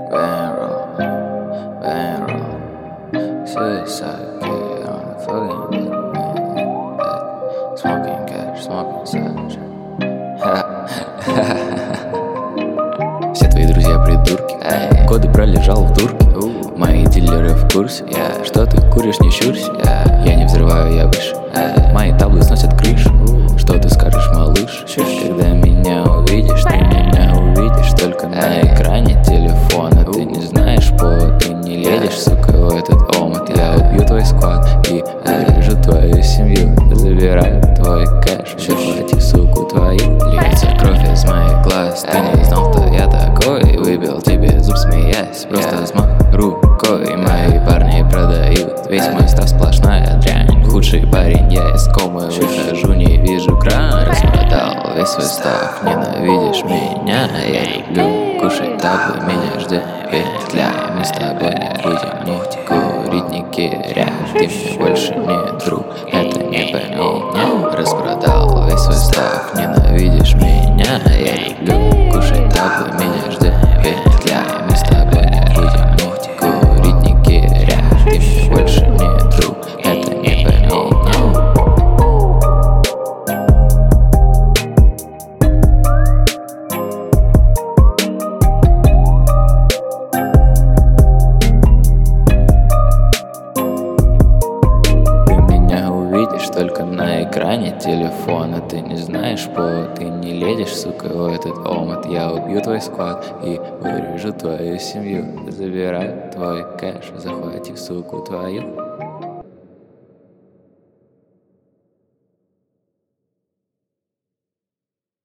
Bankroll, suicide kid on the fucking bed, smoking cash, smoking savage. Все твои друзья придурки, годы пролежал в дурке. Мои дилеры в курсе, что ты куришь, не щурься. Я не взрываю, я выше, мои таблы сносят крышу. Что ты скажешь, малыш, когда меня увидишь? Ты меня увидишь только на экране телефона. Ты не знаешь повод, ты не лезешь, сука, в этот омут. Я убью твой склад и вырежу твою семью. Забираю твой кэш, захвати суку твою. Льется кровь из моих глаз, ты не знал, кто я такой. Выбил тебе зуб, смеясь, просто взмах рукой. Мои парни продают, весь мой став сплошная дрянь. Худший парень, я из комы выхожу, не вижу кран. Распродал весь свой став, ненавидишь меня. Я люблю кушать таблы, меня ждет петля. Мы с тобой не будем ни курить, ни кирять. Ты мне больше не друг, это не поменял. Распродал весь свой став, ненавидишь меня. Я люблю кушать таблы, меня ждет петля. Мы с тобой не будем ни курить, ни кирять. Ты мне больше не друг, это не поменял. Только на экране телефона. Ты не знаешь повод, ты не лезешь, сука, в этот омут. Я убью твой склад и вырежу твою семью. Забираю твой кэш, захвати суку твою.